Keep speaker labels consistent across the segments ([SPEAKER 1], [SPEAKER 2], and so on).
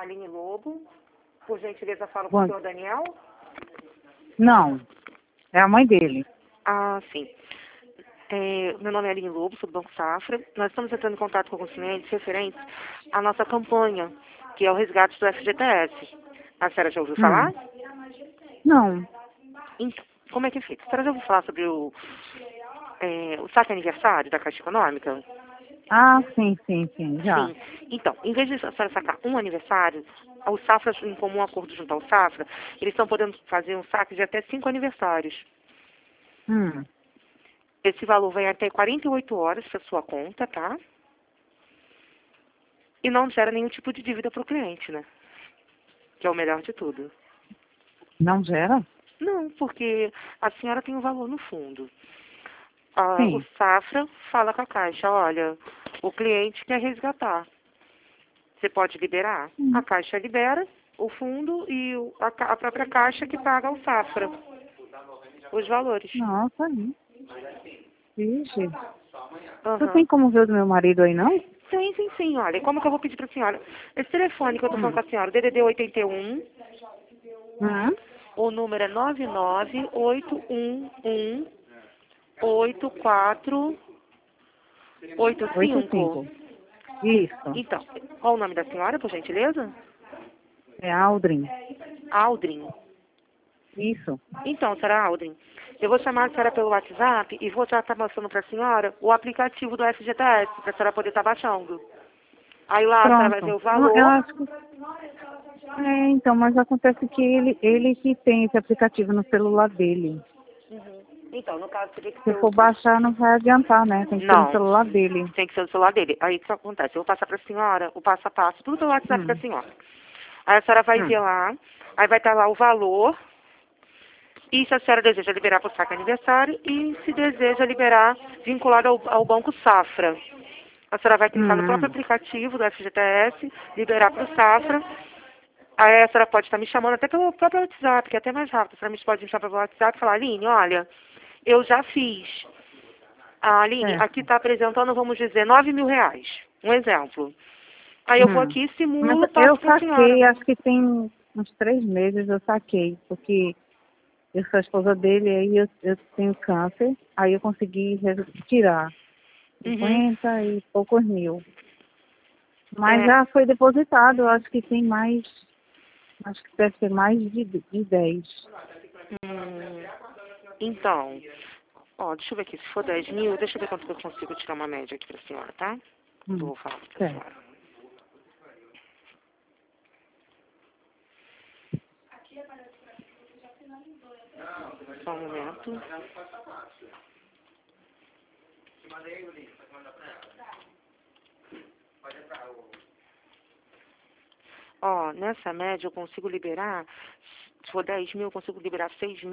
[SPEAKER 1] Aline Lobo. Por gentileza, falo com
[SPEAKER 2] Bom.
[SPEAKER 1] o senhor Daniel.
[SPEAKER 2] Não, é a mãe dele.
[SPEAKER 1] Ah, sim. Meu nome é Aline Lobo, sou do Banco Safra. Nós estamos entrando em contato com alguns clientes referentes à nossa campanha, que é o resgate do FGTS. A senhora já ouviu falar?
[SPEAKER 2] Não.
[SPEAKER 1] Então, como é que fica? A senhora já ouviu falar sobre o saque aniversário da Caixa Econômica?
[SPEAKER 2] Ah, sim, já.
[SPEAKER 1] Sim. Então, em vez de a senhora sacar um aniversário, os Safras, em comum acordo junto ao Safra, eles estão podendo fazer um saque de até 5 aniversários.
[SPEAKER 2] Hum.
[SPEAKER 1] Esse valor vai até 48 horas para sua conta, tá? E não gera nenhum tipo de dívida para o cliente, né? Que é o melhor de tudo.
[SPEAKER 2] Não gera?
[SPEAKER 1] Não, porque a senhora tem um valor no fundo. O
[SPEAKER 2] Sim.
[SPEAKER 1] Safra fala com a Caixa, olha, o cliente quer resgatar. Você pode liberar? A Caixa libera o fundo e a própria Caixa que paga ao Safra os valores.
[SPEAKER 2] Nossa, aí. Vixe. Você
[SPEAKER 1] Aham.
[SPEAKER 2] tem como ver o do meu marido aí, não?
[SPEAKER 1] Sim. Olha, como que eu vou pedir para a senhora? Esse telefone que eu estou falando com a senhora, DDD 81,
[SPEAKER 2] Hum.
[SPEAKER 1] o número é 998118485.
[SPEAKER 2] 85. Isso.
[SPEAKER 1] Então, qual o nome da senhora, por gentileza?
[SPEAKER 2] É Aldrin.
[SPEAKER 1] Aldrin.
[SPEAKER 2] Isso.
[SPEAKER 1] Então, senhora Aldrin, eu vou chamar a senhora pelo WhatsApp e vou estar mostrando para a senhora o aplicativo do FGTS, para a senhora poder estar baixando. Aí lá a senhora vai ver
[SPEAKER 2] Pronto.
[SPEAKER 1] o
[SPEAKER 2] Eu
[SPEAKER 1] valor.
[SPEAKER 2] acho que... então, mas acontece que ele que tem esse aplicativo no celular dele.
[SPEAKER 1] Então, no caso, teria que
[SPEAKER 2] Se
[SPEAKER 1] ser
[SPEAKER 2] for baixar, não vai adiantar, né? Tem que ser no
[SPEAKER 1] Não,
[SPEAKER 2] celular dele.
[SPEAKER 1] tem que ser o celular dele. Aí o que acontece? Eu vou passar para a senhora o passo a passo, tudo pelo WhatsApp para a
[SPEAKER 2] Hum.
[SPEAKER 1] senhora. Aí a senhora vai
[SPEAKER 2] Hum.
[SPEAKER 1] ver lá, aí vai estar lá o valor, e se a senhora deseja liberar para o saque aniversário, e se deseja liberar vinculado ao Banco Safra. A senhora vai clicar no próprio
[SPEAKER 2] Hum.
[SPEAKER 1] aplicativo do FGTS, liberar para o Safra. Aí a senhora pode estar me chamando até pelo próprio WhatsApp, que é até mais rápido. A senhora pode me chamar pelo WhatsApp e falar, Aline, olha, eu já fiz. A Aline, aqui
[SPEAKER 2] Certo.
[SPEAKER 1] está apresentando, vamos dizer, R$ 9.000. Um exemplo. Aí eu vou
[SPEAKER 2] Hum.
[SPEAKER 1] aqui,
[SPEAKER 2] Mas
[SPEAKER 1] simulo, passo
[SPEAKER 2] eu
[SPEAKER 1] para a senhora.
[SPEAKER 2] saquei, acho que tem uns 3 meses eu saquei, porque eu sou a esposa dele, aí eu tenho câncer, aí eu consegui tirar
[SPEAKER 1] Uhum.
[SPEAKER 2] 50 e poucos mil. Mas
[SPEAKER 1] É,
[SPEAKER 2] já foi depositado, eu acho que tem mais, acho que deve ter mais de 10.
[SPEAKER 1] então, ó, deixa eu ver aqui, se for 10.000, deixa eu ver quanto que eu consigo tirar uma média aqui para a senhora, tá?
[SPEAKER 2] Hum.
[SPEAKER 1] Vou falar para a
[SPEAKER 2] Certo.
[SPEAKER 1] senhora. Só um momento. Ó, nessa média eu consigo liberar, se for 10.000, eu consigo liberar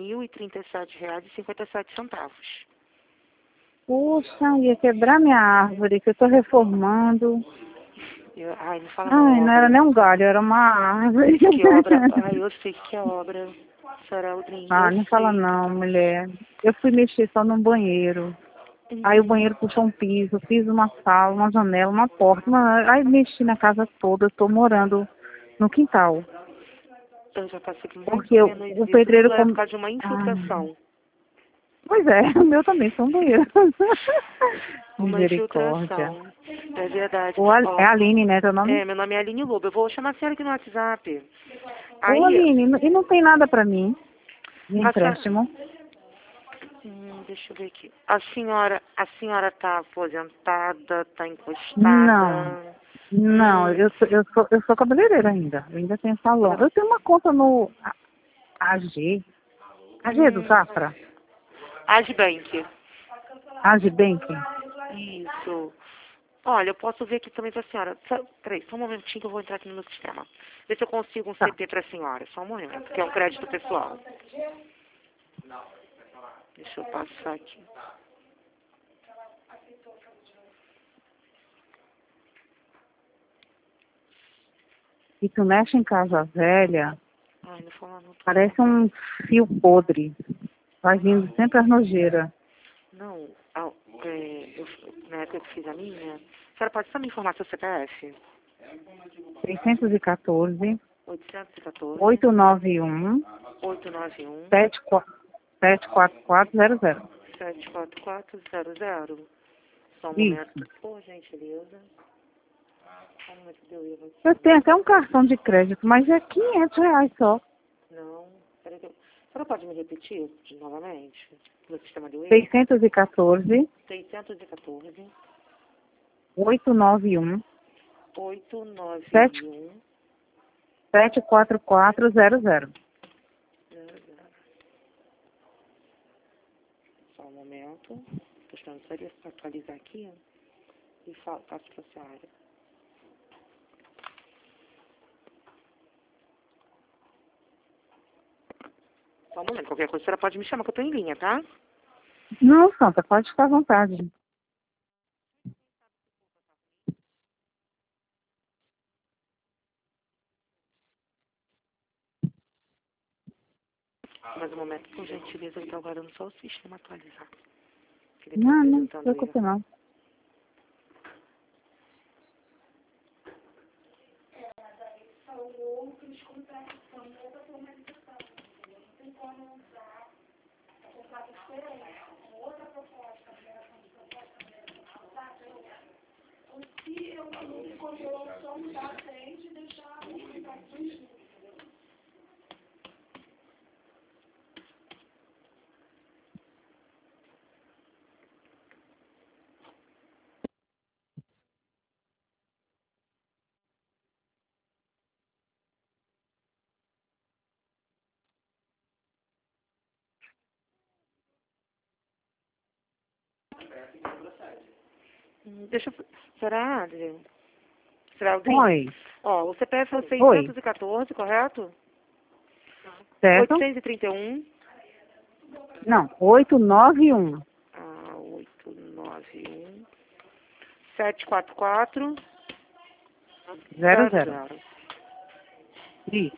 [SPEAKER 1] R$ 6.037,57.
[SPEAKER 2] Poxa, ia quebrar minha árvore, que eu tô reformando.
[SPEAKER 1] Ai, não fala na
[SPEAKER 2] Ai, não era
[SPEAKER 1] obra.
[SPEAKER 2] nem um galho, era uma árvore.
[SPEAKER 1] Que obra? Ai, eu sei que é obra. Senhora Aldrin,
[SPEAKER 2] Ah,
[SPEAKER 1] eu
[SPEAKER 2] não fala
[SPEAKER 1] sei.
[SPEAKER 2] não, mulher. Eu fui mexer só no banheiro. Aí o banheiro puxou um piso, fiz uma sala, uma janela, uma porta. Aí mexi na casa toda, eu tô morando no quintal.
[SPEAKER 1] Eu já passei por mais ou
[SPEAKER 2] Porque
[SPEAKER 1] menos
[SPEAKER 2] o
[SPEAKER 1] isso,
[SPEAKER 2] pedreiro...
[SPEAKER 1] tudo é por causa de uma infiltração.
[SPEAKER 2] Pois é, o meu também, são banheiro.
[SPEAKER 1] Uma
[SPEAKER 2] Misericórdia.
[SPEAKER 1] infiltração. É verdade.
[SPEAKER 2] É
[SPEAKER 1] Ó,
[SPEAKER 2] a Aline, né, teu nome?
[SPEAKER 1] meu nome é Aline Lobo. Eu vou chamar a senhora aqui no WhatsApp.
[SPEAKER 2] Ô,
[SPEAKER 1] Aí,
[SPEAKER 2] Aline, e não tem nada pra mim de
[SPEAKER 1] a senhora...
[SPEAKER 2] empréstimo?
[SPEAKER 1] deixa eu ver aqui. A senhora tá aposentada, tá
[SPEAKER 2] Não.
[SPEAKER 1] encostada.
[SPEAKER 2] Não,
[SPEAKER 1] Hum,
[SPEAKER 2] eu sou cabeleireira ainda. Eu ainda tenho salão.
[SPEAKER 1] ainda-
[SPEAKER 2] Eu tenho uma conta no AG. AG é do
[SPEAKER 1] hum,
[SPEAKER 2] Safra?
[SPEAKER 1] Agibank.
[SPEAKER 2] AG Bank?
[SPEAKER 1] Isso. Olha, eu posso ver aqui também pra senhora. Peraí, só um momentinho que eu vou entrar aqui no meu sistema. Ver se eu consigo um
[SPEAKER 2] Tá.
[SPEAKER 1] CT pra senhora. Só um momento, que é um crédito pessoal. Deixa eu passar aqui.
[SPEAKER 2] E tu mexe em casa velha,
[SPEAKER 1] Ai, não fala não, tô
[SPEAKER 2] parece
[SPEAKER 1] não.
[SPEAKER 2] um fio podre. Vai vindo sempre as nojeiras.
[SPEAKER 1] Não, na época que eu fiz a minha, a senhora pode só me informar seu CPF?
[SPEAKER 2] 614
[SPEAKER 1] 814
[SPEAKER 2] 891
[SPEAKER 1] 891
[SPEAKER 2] 74400.
[SPEAKER 1] 74400. Só um
[SPEAKER 2] Isso.
[SPEAKER 1] momento, por gentileza. Só um momento que deu erro aqui.
[SPEAKER 2] Eu tenho até um cartão de crédito, mas é R$ 500 só.
[SPEAKER 1] Não, peraí. A senhora pode me repetir novamente? No sistema deu erro?
[SPEAKER 2] 614
[SPEAKER 1] 614
[SPEAKER 2] 891
[SPEAKER 1] 891
[SPEAKER 2] 74400.
[SPEAKER 1] Só um momento. Estou esperando só ele atualizar aqui e passo para a senhora. Só um momento. Qualquer coisa, a senhora pode me chamar que eu estou em linha, tá?
[SPEAKER 2] Não, Santa, pode ficar à vontade.
[SPEAKER 1] Mais um momento, por gentileza, eu estou aguardando só o sistema atualizar.
[SPEAKER 2] Não se preocupe não.
[SPEAKER 1] Deixa eu... Será, Adriano? Será, Aldrin?
[SPEAKER 2] Oi.
[SPEAKER 1] Ó, o CPF é o
[SPEAKER 2] Oi.
[SPEAKER 1] 614, correto?
[SPEAKER 2] Certo?
[SPEAKER 1] 831.
[SPEAKER 2] Não, 891.
[SPEAKER 1] 891. 744.
[SPEAKER 2] 00. Isso.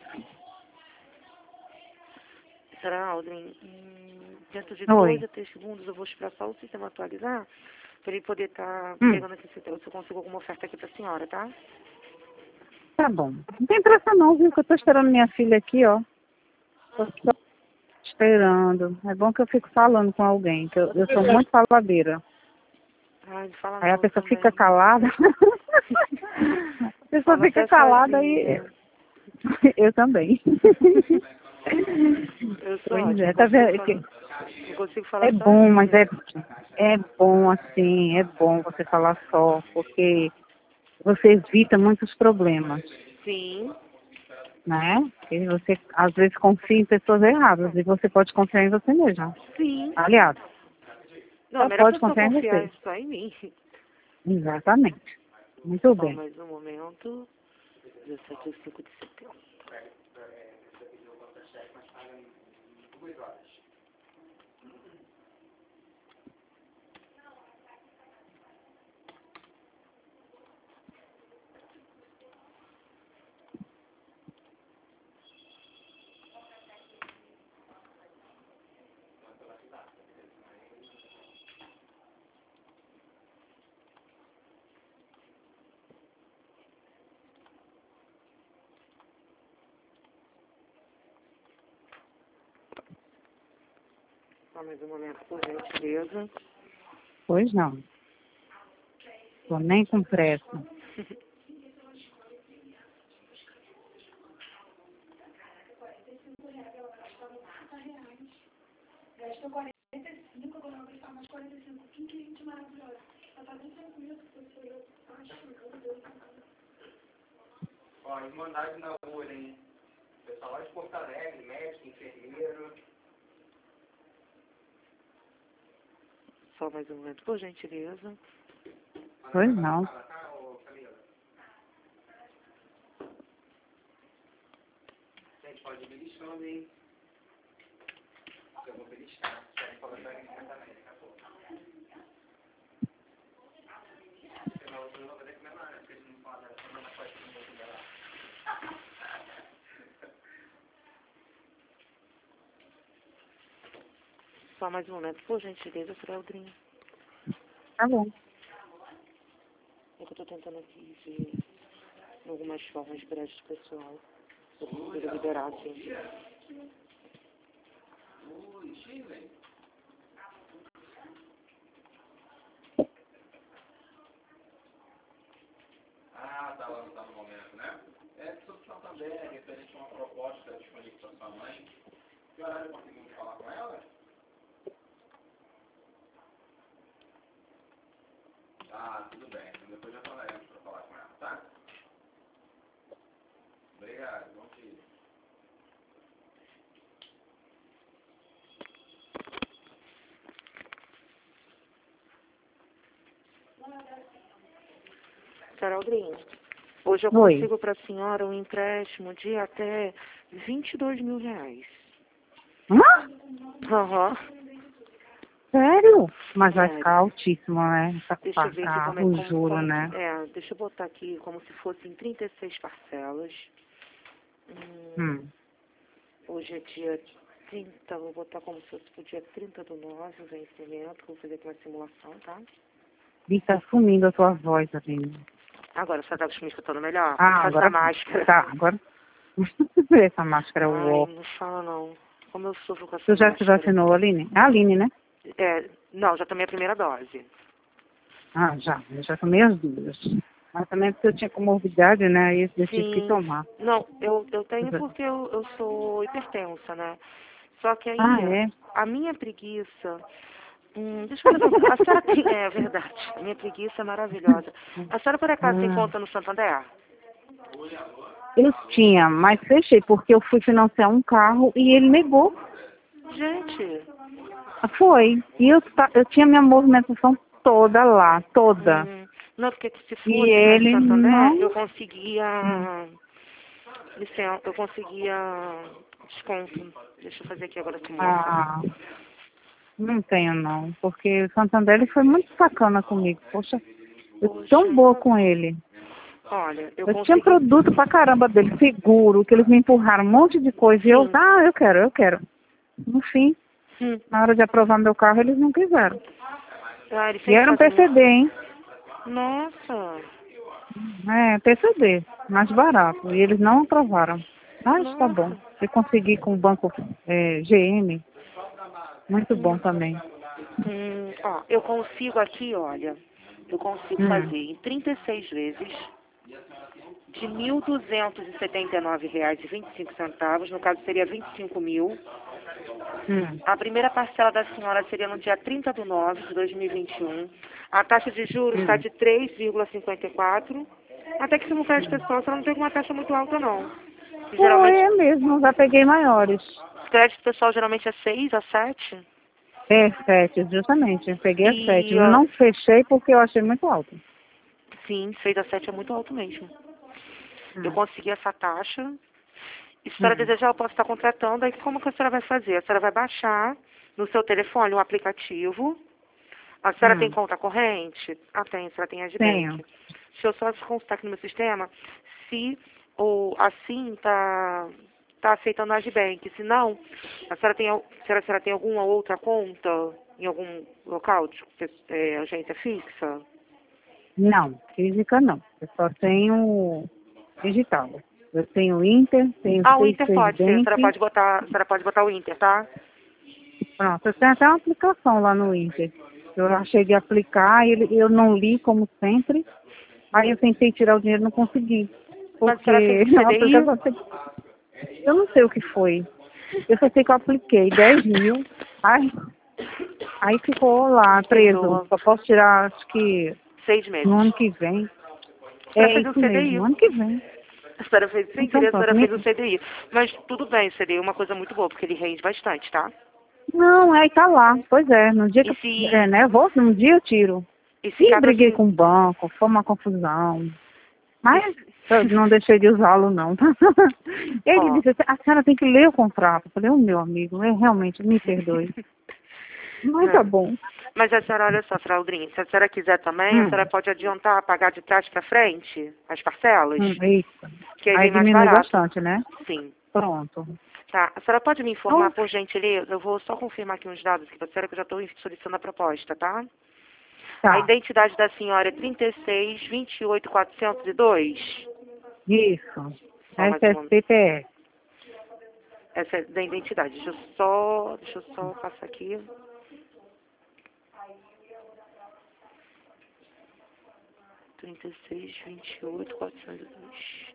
[SPEAKER 1] Será, Aldrin? Dentro de
[SPEAKER 2] Oi.
[SPEAKER 1] 2 a 3 segundos eu vou esperar só o sistema atualizar para ele poder estar pegando aqui se eu consigo alguma oferta aqui para a senhora, tá?
[SPEAKER 2] Tá bom. Não tem pressa não, viu? Que eu tô esperando minha filha aqui, ó. Tô só esperando. É bom que eu fico falando com alguém, que eu sou muito faladeira.
[SPEAKER 1] Ai, não fala
[SPEAKER 2] Aí a
[SPEAKER 1] não,
[SPEAKER 2] pessoa
[SPEAKER 1] também.
[SPEAKER 2] fica calada. A pessoa
[SPEAKER 1] Fala
[SPEAKER 2] fica
[SPEAKER 1] até
[SPEAKER 2] calada e
[SPEAKER 1] sozinha.
[SPEAKER 2] eu também.
[SPEAKER 1] Eu sou
[SPEAKER 2] Pois
[SPEAKER 1] ótima,
[SPEAKER 2] é, tá vendo?
[SPEAKER 1] não consigo falar
[SPEAKER 2] É bom, mas
[SPEAKER 1] sozinha.
[SPEAKER 2] é bom assim, é bom você falar só, porque você evita muitos problemas,
[SPEAKER 1] Sim.
[SPEAKER 2] né? E você às vezes confia em pessoas erradas e você pode confiar em você mesma.
[SPEAKER 1] Sim.
[SPEAKER 2] Aliás,
[SPEAKER 1] Não, a
[SPEAKER 2] só
[SPEAKER 1] melhor
[SPEAKER 2] pode
[SPEAKER 1] pessoa
[SPEAKER 2] confiar em
[SPEAKER 1] confiar
[SPEAKER 2] você.
[SPEAKER 1] é só em mim.
[SPEAKER 2] Exatamente. Muito
[SPEAKER 1] Só
[SPEAKER 2] bem.
[SPEAKER 1] mais um momento. 17 de 5 de setembro. Só mais um momento, por gentileza.
[SPEAKER 2] Pois não. Tô nem com pressa.
[SPEAKER 3] Ó, Irmandade na rua, hein? Pessoal lá de Porto Alegre, médico, enfermeiro.
[SPEAKER 1] Só mais um momento, por gentileza.
[SPEAKER 2] Pois não.
[SPEAKER 3] Gente, pode me listando, hein? Eu vou me listar. Querem falar da minha também, daqui a pouco. Senão eu não vou poder comer nada, porque eles não falam da semana pode não vou comer lá.
[SPEAKER 1] Só mais um momento, por gentileza, Freldrinho.
[SPEAKER 2] Tá bom.
[SPEAKER 1] É que eu tô tentando aqui ver. algumas formas de crédito pessoal. Eu consigo liberar, sim.
[SPEAKER 3] Ah, tá lá no momento, né? É sobre Santander, referente a uma proposta disponível para sua mãe. Que horário conseguimos falar com ela? Ah, tudo bem. Então depois já falaremos para falar com ela, tá? Obrigado, bom dia.
[SPEAKER 1] Senhora Aldrinha, hoje eu
[SPEAKER 2] Oi.
[SPEAKER 1] consigo para a senhora um empréstimo de até R$ 22.000.
[SPEAKER 2] Hã?
[SPEAKER 1] Aham.
[SPEAKER 2] Sério? Mas vai
[SPEAKER 1] Sério.
[SPEAKER 2] ficar altíssimo, né?
[SPEAKER 1] Deixa eu ver aqui como
[SPEAKER 2] O juro, né?
[SPEAKER 1] deixa eu botar aqui como se fossem 36 parcelas. Hoje é dia 30, vou botar como se fosse pro dia 30/9, o vencimento. Vou fazer aqui uma simulação, tá?
[SPEAKER 2] E tá sumindo a tua voz, Aline.
[SPEAKER 1] Agora, você tá me escutando melhor?
[SPEAKER 2] Ah,
[SPEAKER 1] Faz
[SPEAKER 2] agora
[SPEAKER 1] a máscara.
[SPEAKER 2] tá, agora essa máscara, uó.
[SPEAKER 1] Ai, não fala não. Como eu sofro com essa
[SPEAKER 2] Tu já se
[SPEAKER 1] máscara.
[SPEAKER 2] vacinou, Aline? É a Aline, né?
[SPEAKER 1] Não, já tomei a primeira dose.
[SPEAKER 2] Ah, já. Eu já tomei as duas. Mas também porque eu tinha comorbidade, né? Aí eu tive que
[SPEAKER 1] Sim.
[SPEAKER 2] tomar.
[SPEAKER 1] Não, eu tenho porque eu sou hipertensa, né? Só que aí,
[SPEAKER 2] Ah, é?
[SPEAKER 1] a minha preguiça... deixa eu ver, a senhora tem... É verdade, a minha preguiça é maravilhosa. A senhora, por acaso, tem conta no Santander?
[SPEAKER 2] Eu tinha, mas fechei porque eu fui financiar um carro e ele negou.
[SPEAKER 1] Gente,
[SPEAKER 2] Foi. E eu tinha minha movimentação toda lá, toda.
[SPEAKER 1] não, porque se
[SPEAKER 2] E
[SPEAKER 1] fosse no
[SPEAKER 2] ele
[SPEAKER 1] Santander,
[SPEAKER 2] não.
[SPEAKER 1] eu conseguia... Licença, eu conseguia desconto. Deixa eu fazer aqui agora a simulação.
[SPEAKER 2] Ah, não tenho não. Porque o Santander ele foi muito sacana comigo. Poxa, eu fui tão boa com ele.
[SPEAKER 1] Olha, eu
[SPEAKER 2] Eu tinha
[SPEAKER 1] consegui...
[SPEAKER 2] produto pra caramba dele, seguro, que eles me empurraram um monte de coisa. E eu,
[SPEAKER 1] Sim.
[SPEAKER 2] eu quero. No fim, na hora de aprovar meu carro, eles não quiseram.
[SPEAKER 1] Ele
[SPEAKER 2] E
[SPEAKER 1] sempre
[SPEAKER 2] era um
[SPEAKER 1] faz isso.
[SPEAKER 2] PCD, hein?
[SPEAKER 1] Nossa,
[SPEAKER 2] É, PCD, mais barato. E eles não aprovaram. Mas tá bom.
[SPEAKER 1] nossa.
[SPEAKER 2] Eu consegui com o banco GM. Muito bom também.
[SPEAKER 1] Eu consigo aqui, olha, eu consigo fazer em 36 vezes de R$ 1.279,25, no caso seria 25.000. A primeira parcela da senhora seria no dia 30/9 de 2021. A taxa de juros está de 3,54. Até que se não crédito pessoal, você não tem uma taxa muito alta, não. Geralmente,
[SPEAKER 2] É mesmo, já peguei maiores.
[SPEAKER 1] crédito pessoal geralmente é 6 a 7.
[SPEAKER 2] É, 7, justamente. Eu peguei a 7.
[SPEAKER 1] E,
[SPEAKER 2] Eu não fechei porque eu achei muito alto.
[SPEAKER 1] sim, 6 a 7 é muito alto mesmo. Eu consegui essa taxa. E se a senhora desejar, eu posso estar contratando. Aí como que a senhora vai fazer? A senhora vai baixar no seu telefone um aplicativo. A senhora tem conta corrente? Tem, a senhora tem
[SPEAKER 2] Tenho.
[SPEAKER 1] Agibank. Deixa eu só consultar aqui no meu sistema se ou assim tá aceitando a Agibank. Se não, a senhora tem alguma outra conta em algum local de agência fixa?
[SPEAKER 2] Não, física não. Eu só tenho digital. Eu tenho Inter, tenho
[SPEAKER 1] O Inter pode ser. A
[SPEAKER 2] Bank.
[SPEAKER 1] senhora pode botar o Inter, tá?
[SPEAKER 2] Pronto, eu tenho até uma aplicação lá no Inter. Eu achei de aplicar e eu não li, como sempre. Aí eu tentei tirar o dinheiro e não consegui.
[SPEAKER 1] Mas a
[SPEAKER 2] Porque
[SPEAKER 1] senhora fez o
[SPEAKER 2] a
[SPEAKER 1] CDI?
[SPEAKER 2] aplicação... Eu não sei o que foi. Eu só sei que eu apliquei 10 mil. Aí ficou lá, preso.
[SPEAKER 1] Perdoa.
[SPEAKER 2] Só posso tirar, acho que
[SPEAKER 1] 6 meses.
[SPEAKER 2] no ano que vem.
[SPEAKER 1] A senhora
[SPEAKER 2] É
[SPEAKER 1] fez um
[SPEAKER 2] isso mesmo,
[SPEAKER 1] CDI.
[SPEAKER 2] no ano que vem.
[SPEAKER 1] A senhora fez, sem
[SPEAKER 2] Então
[SPEAKER 1] querer, a
[SPEAKER 2] pronto.
[SPEAKER 1] senhora fez um CDI. Mas tudo bem, o CDI é uma coisa muito boa, porque ele rende bastante, tá?
[SPEAKER 2] Não, aí tá lá. Pois é, no dia que
[SPEAKER 1] E se,
[SPEAKER 2] eu nervoso, num dia eu tiro.
[SPEAKER 1] e se
[SPEAKER 2] E
[SPEAKER 1] caso
[SPEAKER 2] briguei
[SPEAKER 1] assim...
[SPEAKER 2] com o banco, foi uma confusão. Mas eu não deixei de usá-lo, não. Ele
[SPEAKER 1] Ó.
[SPEAKER 2] disse, a senhora tem que ler o contrato. Eu falei, meu amigo, realmente, me perdoe. Mas tá
[SPEAKER 1] Não.
[SPEAKER 2] bom.
[SPEAKER 1] Mas a senhora, olha só, Fraldrinha, se a senhora quiser também, a senhora pode adiantar, pagar de trás para frente as parcelas,
[SPEAKER 2] Isso.
[SPEAKER 1] que aí
[SPEAKER 2] Aí
[SPEAKER 1] vem mais
[SPEAKER 2] diminui
[SPEAKER 1] barato.
[SPEAKER 2] bastante, né?
[SPEAKER 1] Sim.
[SPEAKER 2] Pronto.
[SPEAKER 1] Tá. A senhora pode me informar,
[SPEAKER 2] Então,
[SPEAKER 1] por gentileza? Eu vou só confirmar aqui uns dados aqui para a senhora, que eu já estou solicitando a proposta, tá? A
[SPEAKER 2] tá.
[SPEAKER 1] identidade da senhora é 36 28 402.
[SPEAKER 2] Isso.
[SPEAKER 1] Só mais um momento.
[SPEAKER 2] SSPPS.
[SPEAKER 1] Essa é da identidade. Deixa eu só passar aqui. Trinta e seis, 28, 402.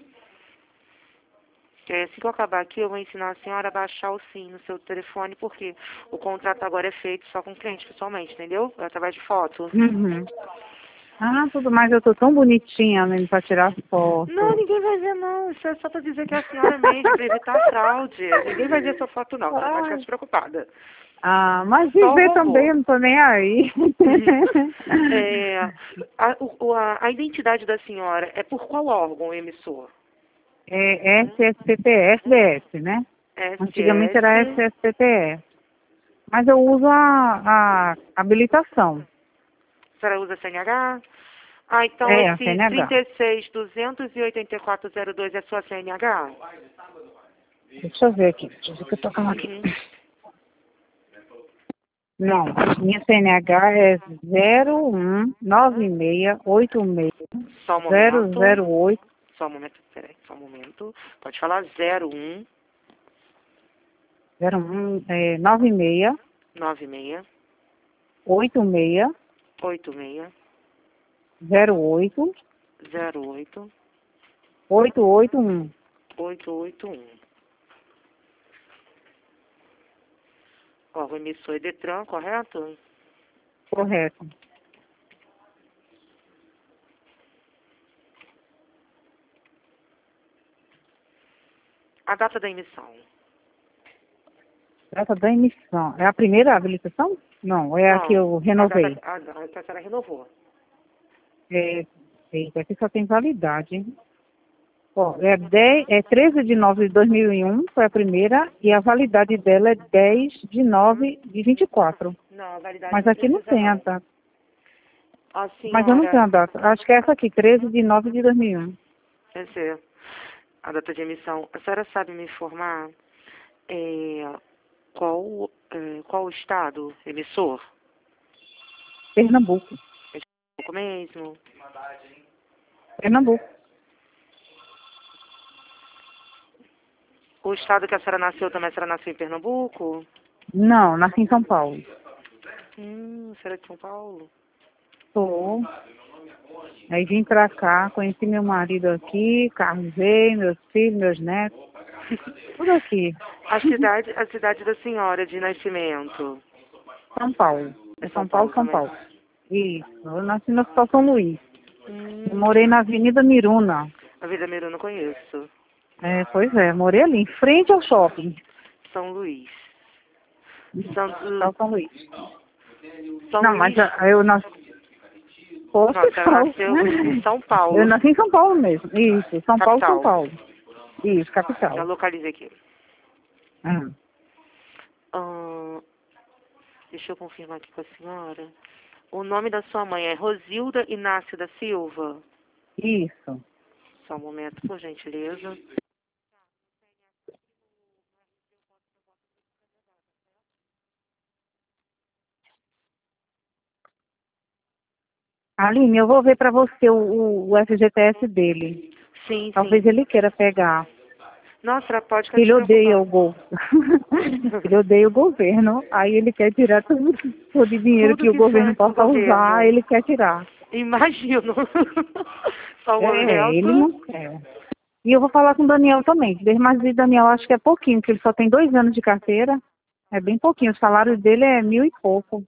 [SPEAKER 1] Assim que eu acabar aqui, eu vou ensinar a senhora a baixar o SIM no seu telefone, porque o contrato agora é feito só com o cliente pessoalmente, entendeu? Através de foto.
[SPEAKER 2] Uhum. Ah, tudo mais, eu tô tão bonitinha mesmo pra tirar foto.
[SPEAKER 1] Não, ninguém vai ver, não. Isso é só pra dizer que é a senhora mesmo, pra evitar fraude. Ninguém vai ver sua foto, não. Tá? Pode ficar despreocupada.
[SPEAKER 2] Ah, mas
[SPEAKER 1] Só o
[SPEAKER 2] viver
[SPEAKER 1] robô.
[SPEAKER 2] também, eu não tô nem aí.
[SPEAKER 1] A identidade da senhora é por qual órgão emissor?
[SPEAKER 2] É SSPPS-DS, né? Antigamente era
[SPEAKER 1] SS.
[SPEAKER 2] SSPPS. Mas eu uso a habilitação.
[SPEAKER 1] A senhora usa CNH? Ah, então
[SPEAKER 2] É, a
[SPEAKER 1] esse
[SPEAKER 2] CNH.
[SPEAKER 1] 36.284.02 é sua CNH?
[SPEAKER 2] Deixa eu ver aqui. Deixa eu ver o que eu tô falando aqui.
[SPEAKER 1] Uhum.
[SPEAKER 2] Não, minha CNH é 019686
[SPEAKER 1] Só um momento.
[SPEAKER 2] 008
[SPEAKER 1] Só um momento, peraí, só um momento. Pode falar 01
[SPEAKER 2] 96
[SPEAKER 1] 96
[SPEAKER 2] 86
[SPEAKER 1] 86
[SPEAKER 2] 08
[SPEAKER 1] 08
[SPEAKER 2] 881.
[SPEAKER 1] 881. Ó, o emissor é Detran, correto?
[SPEAKER 2] Correto.
[SPEAKER 1] A data da emissão.
[SPEAKER 2] Data da emissão. É a primeira habilitação? Não, é a que eu renovei.
[SPEAKER 1] A data que a senhora renovou.
[SPEAKER 2] Eita, aqui só tem validade, hein? Ó, é 13 de 9 de 2001, foi a primeira, e a validade dela é 10 de 9 de 24.
[SPEAKER 1] Não, a validade
[SPEAKER 2] Mas
[SPEAKER 1] não
[SPEAKER 2] aqui não
[SPEAKER 1] precisa,
[SPEAKER 2] tem a
[SPEAKER 1] não.
[SPEAKER 2] data.
[SPEAKER 1] A
[SPEAKER 2] Mas eu não tenho
[SPEAKER 1] senhora...
[SPEAKER 2] a data. Acho que é essa aqui, 13 de 9 de 2001.
[SPEAKER 1] Essa é a data de emissão. A senhora sabe me informar qual o estado emissor?
[SPEAKER 2] Pernambuco.
[SPEAKER 1] Pouco mesmo.
[SPEAKER 2] Pernambuco.
[SPEAKER 1] O estado que a senhora nasceu também, a senhora nasceu em Pernambuco?
[SPEAKER 2] Não, nasci em São Paulo.
[SPEAKER 1] A senhora é de São Paulo?
[SPEAKER 2] Sou. Aí vim pra cá, conheci meu marido aqui, casei, meus filhos, meus netos, tudo aqui.
[SPEAKER 1] A cidade da senhora de nascimento?
[SPEAKER 2] São Paulo.
[SPEAKER 1] É
[SPEAKER 2] São Paulo, São
[SPEAKER 1] também?
[SPEAKER 2] Paulo. Isso. Eu nasci no Hospital São Luís. Eu
[SPEAKER 1] Hum,
[SPEAKER 2] morei na Avenida Miruna.
[SPEAKER 1] a Vida Miru eu não conheço.
[SPEAKER 2] Pois é, morei ali, em frente ao shopping.
[SPEAKER 1] São Luís.
[SPEAKER 2] Hospital São Luís.
[SPEAKER 1] São
[SPEAKER 2] Não, mas
[SPEAKER 1] Luís.
[SPEAKER 2] eu nasci no
[SPEAKER 1] Não, a senhora
[SPEAKER 2] hospital.
[SPEAKER 1] nasceu em São Paulo,
[SPEAKER 2] Eu nasci em São Paulo mesmo. Isso, São Paulo, São
[SPEAKER 1] capital.
[SPEAKER 2] Paulo. Isso,
[SPEAKER 1] Já
[SPEAKER 2] capital.
[SPEAKER 1] localizei aqui.
[SPEAKER 2] Hum.
[SPEAKER 1] Deixa eu confirmar aqui com a senhora. O nome da sua mãe é Rosilda Inácio da Silva?
[SPEAKER 2] Isso.
[SPEAKER 1] Só um momento, por gentileza.
[SPEAKER 2] Aline, eu vou ver para você o FGTS dele.
[SPEAKER 1] Sim,
[SPEAKER 2] Talvez
[SPEAKER 1] sim.
[SPEAKER 2] ele queira pegar.
[SPEAKER 1] Nossa, pode ficar
[SPEAKER 2] Ele odeia
[SPEAKER 1] despreocupado.
[SPEAKER 2] ele odeia o governo. Aí ele quer tirar todo o dinheiro
[SPEAKER 1] Tudo
[SPEAKER 2] que o
[SPEAKER 1] que
[SPEAKER 2] governo
[SPEAKER 1] sai do
[SPEAKER 2] possa usar,
[SPEAKER 1] governo.
[SPEAKER 2] ele quer tirar.
[SPEAKER 1] Imagino. Só um
[SPEAKER 2] Ele não
[SPEAKER 1] momento.
[SPEAKER 2] quer. E eu vou falar com o Daniel também. Mas o Daniel acho que é pouquinho, porque ele só tem 2 anos de carteira. É bem pouquinho. O salário dele é 1.000 e pouco.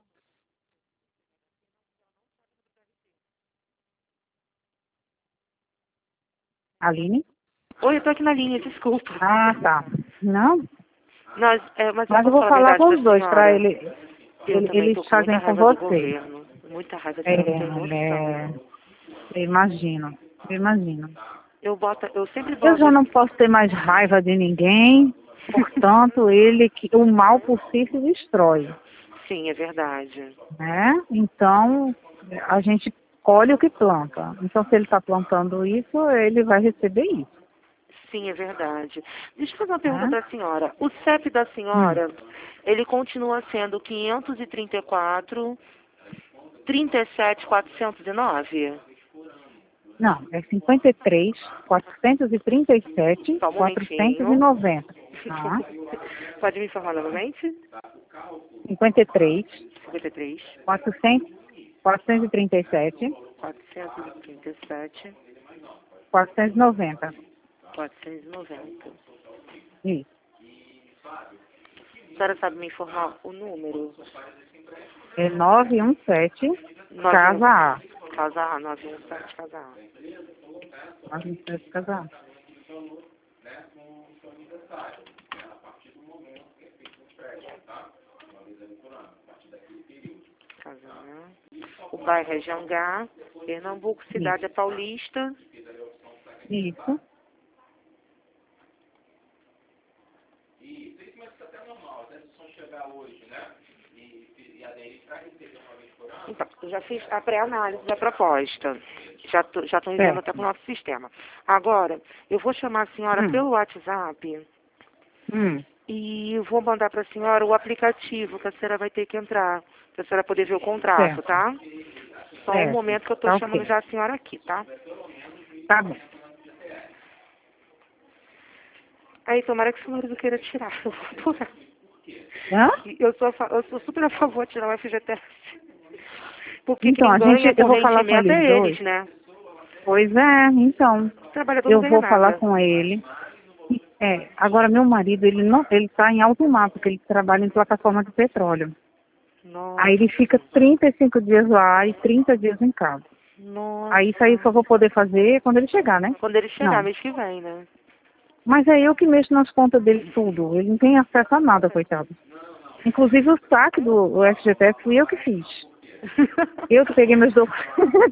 [SPEAKER 2] Aline?
[SPEAKER 1] Oi, eu tô aqui na linha, desculpa.
[SPEAKER 2] Ah, tá. Não?
[SPEAKER 1] Mas eu
[SPEAKER 2] Mas eu
[SPEAKER 1] posso
[SPEAKER 2] vou
[SPEAKER 1] falar a
[SPEAKER 2] falar
[SPEAKER 1] verdade
[SPEAKER 2] com
[SPEAKER 1] da
[SPEAKER 2] os dois, para
[SPEAKER 1] senhora? Eu também
[SPEAKER 2] eles
[SPEAKER 1] tô com muita
[SPEAKER 2] fazem com
[SPEAKER 1] raiva do
[SPEAKER 2] você.
[SPEAKER 1] governo. Muita raiva, a
[SPEAKER 2] É,
[SPEAKER 1] senhora não tem noção.
[SPEAKER 2] eu imagino. Eu imagino.
[SPEAKER 1] Eu sempre
[SPEAKER 2] Eu
[SPEAKER 1] boto
[SPEAKER 2] já não posso ter mais raiva de ninguém, portanto, o mal por si se destrói,
[SPEAKER 1] Sim, é verdade.
[SPEAKER 2] né? Então, a gente colhe o que planta. Então, se ele está plantando isso, ele vai receber isso,
[SPEAKER 1] Sim, é verdade. Deixa eu fazer uma pergunta
[SPEAKER 2] né?
[SPEAKER 1] para a senhora. O CEP da
[SPEAKER 2] Hum.
[SPEAKER 1] senhora, ele continua sendo 534 37409?
[SPEAKER 2] Não, é 53, 437,
[SPEAKER 1] Só um momentinho.
[SPEAKER 2] 490. Tá?
[SPEAKER 1] Pode me informar novamente?
[SPEAKER 2] 53,
[SPEAKER 1] 53,
[SPEAKER 2] 437,
[SPEAKER 1] 437,
[SPEAKER 2] 490.
[SPEAKER 1] 490.
[SPEAKER 2] Isso.
[SPEAKER 1] A senhora sabe me informar o número?
[SPEAKER 2] É 917, casa A.
[SPEAKER 1] Casa A, 917, casa A.
[SPEAKER 2] 917, casa A.
[SPEAKER 1] Casa A. O bairro é Jangá, Pernambuco, cidade é Paulista.
[SPEAKER 2] Isso.
[SPEAKER 1] Então, eu já fiz a pré-análise da proposta. Já estou enviando até para o nosso sistema. Agora, eu vou chamar a senhora pelo WhatsApp e vou mandar para a senhora o aplicativo que a senhora vai ter que entrar, para a senhora poder ver o contrato, tá? Só um momento que eu estou chamando já a senhora aqui, tá?
[SPEAKER 2] Tá bom.
[SPEAKER 1] Aí, tomara que o senhor não queira tirar. Eu vou adorar.
[SPEAKER 2] Hã?
[SPEAKER 1] Eu sou super a favor de tirar o FGTS. Porque
[SPEAKER 2] Então,
[SPEAKER 1] quem ganha
[SPEAKER 2] eu vou falar com
[SPEAKER 1] correntemente
[SPEAKER 2] eles
[SPEAKER 1] é
[SPEAKER 2] dois.
[SPEAKER 1] eles, né?
[SPEAKER 2] Pois é, então.
[SPEAKER 1] O trabalhador
[SPEAKER 2] Eu
[SPEAKER 1] não ganha
[SPEAKER 2] vou falar
[SPEAKER 1] nada.
[SPEAKER 2] com ele. Agora meu marido, ele tá em alto mar, porque ele trabalha em plataforma de petróleo.
[SPEAKER 1] Nossa.
[SPEAKER 2] Aí ele fica 35 dias lá e 30 dias em casa.
[SPEAKER 1] Nossa.
[SPEAKER 2] Aí isso aí só vou poder fazer quando ele chegar, né?
[SPEAKER 1] Quando ele chegar,
[SPEAKER 2] Não.
[SPEAKER 1] mês que vem, né?
[SPEAKER 2] Mas é eu que mexo nas contas dele tudo. Ele não tem acesso a nada, coitado. Inclusive o saque do FGTS fui eu que fiz. Eu que peguei meus documentos.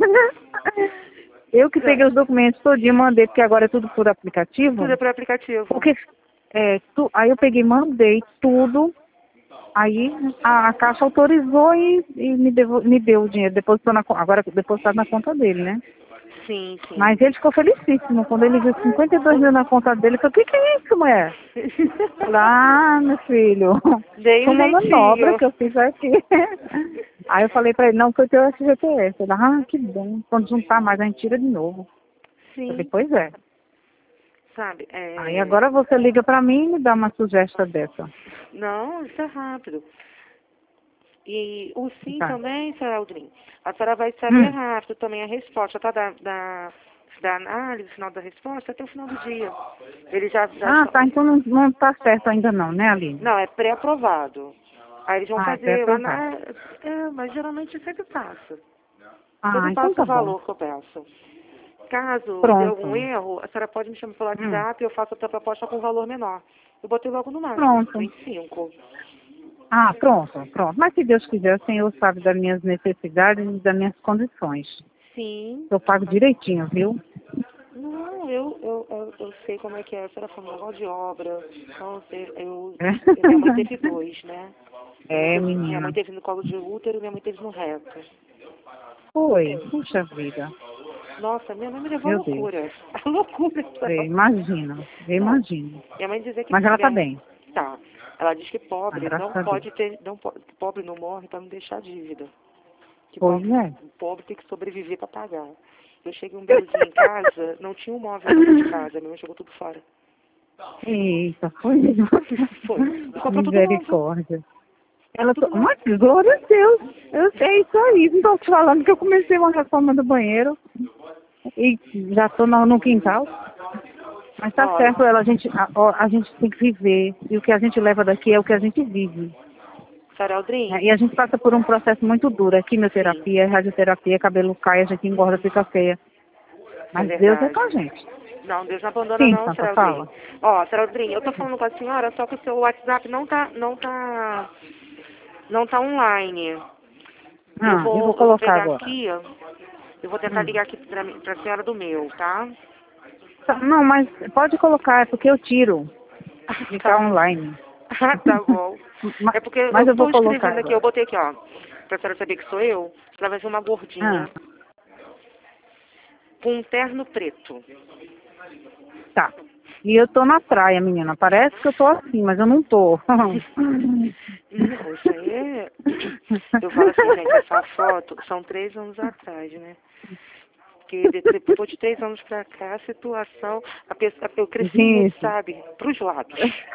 [SPEAKER 2] Eu que peguei os documentos todinho, mandei, porque agora é tudo por aplicativo.
[SPEAKER 1] Tudo é por aplicativo.
[SPEAKER 2] Porque aí eu peguei, mandei tudo. Aí a Caixa autorizou e me deu o dinheiro, agora depositado na conta dele, né?
[SPEAKER 1] Sim, sim.
[SPEAKER 2] Mas ele ficou felicíssimo. Quando ele viu 52 mil na conta dele, ele falou, o que é isso, mulher? Meu filho,
[SPEAKER 1] Dei
[SPEAKER 2] foi
[SPEAKER 1] um
[SPEAKER 2] uma manobra
[SPEAKER 1] jeitinho.
[SPEAKER 2] que eu fiz aqui. Aí eu falei pra ele, não, foi o teu FGTS. Ele, que bom. Quando juntar mais, a gente tira de novo.
[SPEAKER 1] Sim.
[SPEAKER 2] Eu falei, pois é.
[SPEAKER 1] Sabe,
[SPEAKER 2] Aí agora você liga pra mim e me dá uma sugestão dessa.
[SPEAKER 1] Não, isso é rápido. E o sim
[SPEAKER 2] Tá.
[SPEAKER 1] também, senhora Aldrin. A senhora vai saber rápido também a resposta, tá? Da análise, final da resposta, até o final do dia. Ele já
[SPEAKER 2] Tá, então não tá certo ainda não, né, Aline?
[SPEAKER 1] Não, é pré-aprovado. Aí eles vão fazer uma
[SPEAKER 2] pré-aprovado.
[SPEAKER 1] mas geralmente sempre passa. Eu não
[SPEAKER 2] Então
[SPEAKER 1] passo
[SPEAKER 2] tá
[SPEAKER 1] o
[SPEAKER 2] bom.
[SPEAKER 1] valor que eu peço. Caso dê
[SPEAKER 2] Pronto.
[SPEAKER 1] algum erro, a senhora pode me chamar pelo WhatsApp e eu faço outra proposta com valor menor. Eu botei logo no máximo,
[SPEAKER 2] Pronto.
[SPEAKER 1] 25.
[SPEAKER 2] Pronto. Mas se Deus quiser, o Senhor sabe das minhas necessidades e das minhas condições.
[SPEAKER 1] Sim.
[SPEAKER 2] Eu pago direitinho, viu?
[SPEAKER 1] Não, eu sei como é que é. A senhora falou um negócio de obra. Então, minha mãe teve dois, né? Minha
[SPEAKER 2] Menina.
[SPEAKER 1] mãe teve no colo de útero e minha mãe teve no reto.
[SPEAKER 2] Foi, puxa vida.
[SPEAKER 1] Nossa, minha mãe me levou à
[SPEAKER 2] Meu Deus.
[SPEAKER 1] loucura. A loucura.
[SPEAKER 2] Eu imagino.
[SPEAKER 1] Minha mãe dizia que
[SPEAKER 2] Mas ela tá bem.
[SPEAKER 1] Tá. Ela diz que pobre
[SPEAKER 2] Graças
[SPEAKER 1] não
[SPEAKER 2] a
[SPEAKER 1] pode ter, pobre não morre para não deixar dívida. Que
[SPEAKER 2] Pois é.
[SPEAKER 1] pobre tem que sobreviver para pagar. Eu cheguei um belo dia em casa, não tinha um móvel dentro de casa, minha mãe jogou tudo fora.
[SPEAKER 2] Eita, foi mesmo.
[SPEAKER 1] Foi. Comprou tudo novo.
[SPEAKER 2] Misericórdia. Mas glória a Deus. É isso aí. Não estou te falando que eu comecei uma reforma do banheiro e já estou no quintal. Mas tá certo, a gente tem que viver. E o que a gente leva daqui é o que a gente vive.
[SPEAKER 1] Senhora Aldrin?
[SPEAKER 2] E a gente passa por um processo muito duro. É quimioterapia, radioterapia, cabelo cai, a gente engorda, fica feia. Mas Deus é com a gente.
[SPEAKER 1] Não, Deus não abandona
[SPEAKER 2] Sim,
[SPEAKER 1] não,
[SPEAKER 2] Santa,
[SPEAKER 1] senhora Aldrin.
[SPEAKER 2] fala.
[SPEAKER 1] Senhora Aldrin, eu tô falando com a senhora, só que o seu WhatsApp não tá online.
[SPEAKER 2] Eu vou colocar
[SPEAKER 1] pegar
[SPEAKER 2] agora.
[SPEAKER 1] aqui, eu vou tentar ligar aqui pra senhora do meu, tá?
[SPEAKER 2] Não, mas pode colocar, é porque eu tiro. Ficar online.
[SPEAKER 1] Tá bom. É porque
[SPEAKER 2] mas eu
[SPEAKER 1] tô
[SPEAKER 2] vou colocar
[SPEAKER 1] escrevendo aqui,
[SPEAKER 2] agora.
[SPEAKER 1] eu botei aqui, ó. Pra senhora saber que sou eu, ela vai ser uma gordinha. Com um terno preto.
[SPEAKER 2] Tá. E eu tô na praia, menina. Parece que eu tô assim, mas eu não tô.
[SPEAKER 1] Não, isso aí é... Eu falo assim, gente, essa foto são 3 anos atrás, né? porque depois de 3 anos pra cá, a situação, eu cresci muito, sabe, pros lados.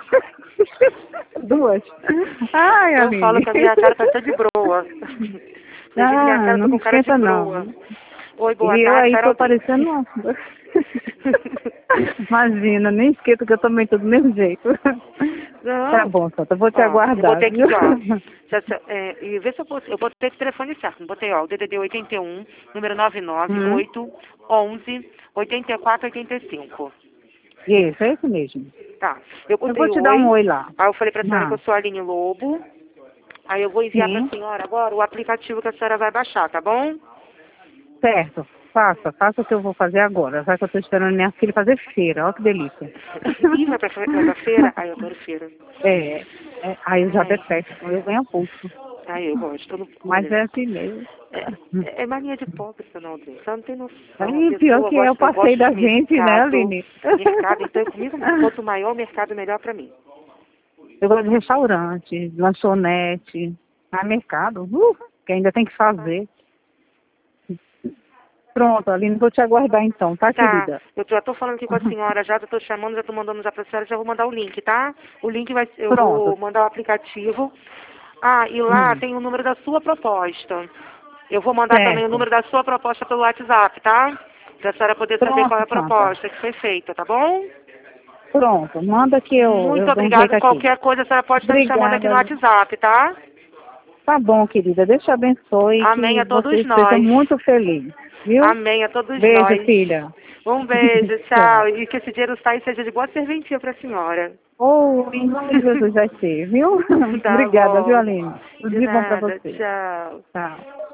[SPEAKER 2] 2. Ai,
[SPEAKER 1] Eu
[SPEAKER 2] amiga.
[SPEAKER 1] falo que a minha cara tá até de broa. Minha cara tá
[SPEAKER 2] não
[SPEAKER 1] com cara de
[SPEAKER 2] esquenta
[SPEAKER 1] broa.
[SPEAKER 2] não.
[SPEAKER 1] Oi, boa
[SPEAKER 2] E eu
[SPEAKER 1] tarde,
[SPEAKER 2] aí tô
[SPEAKER 1] Carol.
[SPEAKER 2] parecendo uma... Imagina, nem esquenta que eu também tô do mesmo jeito.
[SPEAKER 1] Não.
[SPEAKER 2] Tá bom, Santa, eu vou te
[SPEAKER 1] Ó,
[SPEAKER 2] aguardar.
[SPEAKER 1] eu botei aqui,
[SPEAKER 2] viu?
[SPEAKER 1] ó. E vê se eu botei o telefone certo. Botei, ó, o DDD 81, número 998 11 84 85.
[SPEAKER 2] Isso, é isso mesmo.
[SPEAKER 1] Tá. Eu botei
[SPEAKER 2] vou te dar um oi lá.
[SPEAKER 1] Aí eu falei pra senhora
[SPEAKER 2] Ah,
[SPEAKER 1] que eu sou a Aline Lobo. Aí eu vou enviar pra
[SPEAKER 2] sim.
[SPEAKER 1] senhora agora o aplicativo que a senhora vai baixar, tá bom?
[SPEAKER 2] Certo. Faça o que eu vou fazer agora. Já que eu tô esperando minha filha fazer feira. Olha que delícia.
[SPEAKER 1] Ih, vai pra feira? Ai, eu adoro feira.
[SPEAKER 2] Aí eu já
[SPEAKER 1] Ai.
[SPEAKER 2] detesto. Eu ganho pulso.
[SPEAKER 1] Ai, eu gosto. Eu não,
[SPEAKER 2] Mas
[SPEAKER 1] olha,
[SPEAKER 2] é assim mesmo.
[SPEAKER 1] é mania de pobre, seu Aldrin. Você não tem noção.
[SPEAKER 2] Aí,
[SPEAKER 1] A
[SPEAKER 2] pior
[SPEAKER 1] pessoa
[SPEAKER 2] que é o
[SPEAKER 1] eu gosto
[SPEAKER 2] passeio da
[SPEAKER 1] de
[SPEAKER 2] gente, né,
[SPEAKER 1] mercado.
[SPEAKER 2] Aline?
[SPEAKER 1] Mercado, então comigo, quanto maior o mercado, melhor pra mim.
[SPEAKER 2] Eu gosto de restaurante, lanchonete, mercado, que ainda tem que fazer. Pronto, Aline, vou te aguardar então, tá,
[SPEAKER 1] Tá,
[SPEAKER 2] querida?
[SPEAKER 1] eu já tô falando aqui com a senhora, já tô chamando, já tô mandando já pra senhora, já vou mandar o link, tá? O link eu vou
[SPEAKER 2] Pronto.
[SPEAKER 1] mandar o aplicativo. Ah, e lá tem o número da sua proposta. Eu vou mandar também o
[SPEAKER 2] Certo.
[SPEAKER 1] número da sua proposta pelo WhatsApp, tá? Pra senhora poder saber qual é a
[SPEAKER 2] Pronto, Santa.
[SPEAKER 1] proposta que foi feita, tá bom?
[SPEAKER 2] Pronto, manda que eu
[SPEAKER 1] Muito
[SPEAKER 2] dou um jeito
[SPEAKER 1] obrigada.
[SPEAKER 2] aqui.
[SPEAKER 1] Qualquer coisa a senhora pode estar me chamando aqui no
[SPEAKER 2] Obrigada.
[SPEAKER 1] WhatsApp, tá?
[SPEAKER 2] Tá bom, querida. Deus te abençoe e
[SPEAKER 1] Amém
[SPEAKER 2] que
[SPEAKER 1] a todos
[SPEAKER 2] você esteja
[SPEAKER 1] nós.
[SPEAKER 2] muito feliz, viu?
[SPEAKER 1] Amém a todos
[SPEAKER 2] Beijo,
[SPEAKER 1] nós.
[SPEAKER 2] filha.
[SPEAKER 1] Um beijo, tchau.
[SPEAKER 2] Tchau.
[SPEAKER 1] E que esse dinheiro saia e seja de boa serventia pra senhora.
[SPEAKER 2] Em nome de Jesus vai ser, viu?
[SPEAKER 1] Tá
[SPEAKER 2] Obrigada, viu,
[SPEAKER 1] bom.
[SPEAKER 2] Aline? Tudo
[SPEAKER 1] De
[SPEAKER 2] de bom pra
[SPEAKER 1] nada.
[SPEAKER 2] você.
[SPEAKER 1] Tchau.
[SPEAKER 2] Tchau.